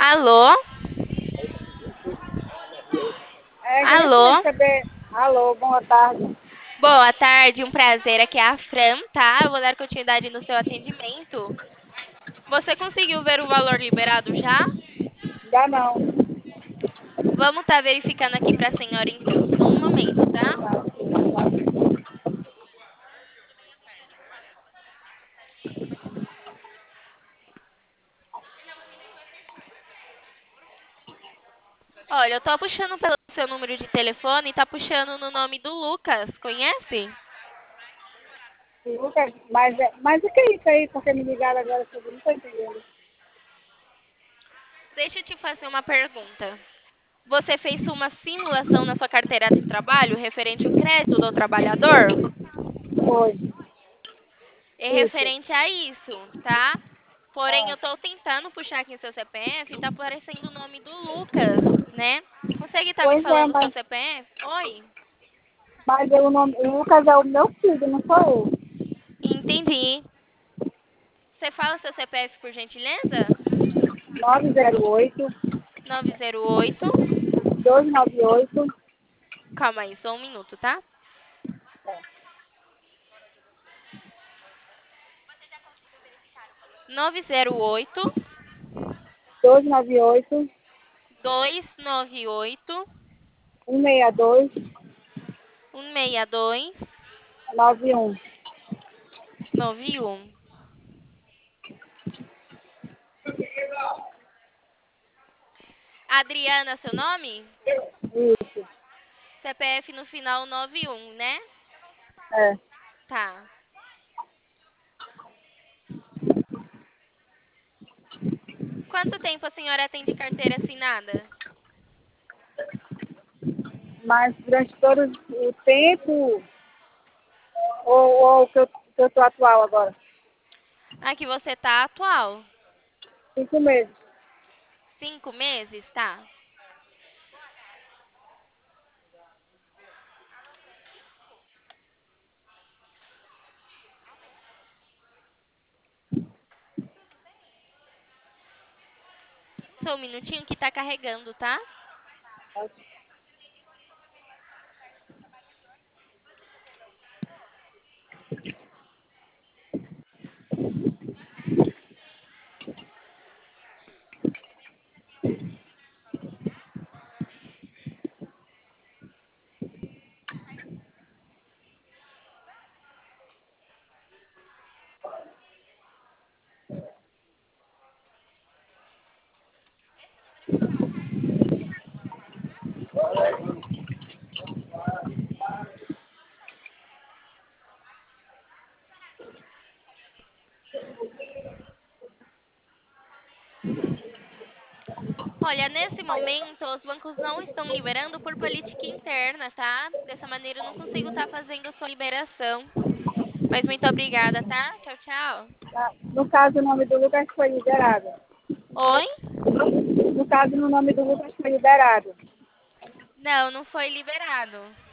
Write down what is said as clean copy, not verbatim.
Alô? Gostaria Alô? de saber. Alô, boa tarde. Boa tarde, um prazer. Aqui é a Fran, tá? Eu vou dar continuidade no seu atendimento. Você conseguiu ver o valor liberado já? Já não. Vamos estar verificando aqui para a senhora então. Só um momento, tá? Olha, eu tô puxando pelo seu número de telefone e tá puxando no nome do Lucas. Conhece? Lucas, mas o que é isso aí? Porque me ligaram agora sobre. Não estou entendendo. Deixa eu te fazer uma pergunta. Você fez uma simulação na sua carteira de trabalho referente ao crédito do trabalhador? Foi. É Isso. referente a isso, tá? Porém, eu Ah, tô tentando puxar aqui seu CPF e tá aparecendo o nome do Lucas, né? Consegue estar me pois é, falando o seu CPF? Oi? mas o Lucas é o meu filho, não sou eu. Entendi. Você fala seu CPF por gentileza? 908 908. 298. Calma aí, só um minuto, tá? 908 298 298 162 162 91. 91. Adriana, seu nome? Isso. CPF no final 91, né? É. Tá. Quanto tempo a senhora tem de carteira assinada? Mas durante todo o tempo, ou que eu tô atual agora? Aqui você tá atual. 5 meses. 5 meses? Tá. Só um minutinho que tá carregando, tá? Olha, nesse momento, os bancos não estão liberando por política interna, tá? Dessa maneira, eu não consigo estar fazendo a sua liberação. Mas muito obrigada, tá? Tchau, tchau. No caso, o nome do Lucas foi liberado. Oi? No caso, no nome do Lucas foi liberado. Não, não foi liberado.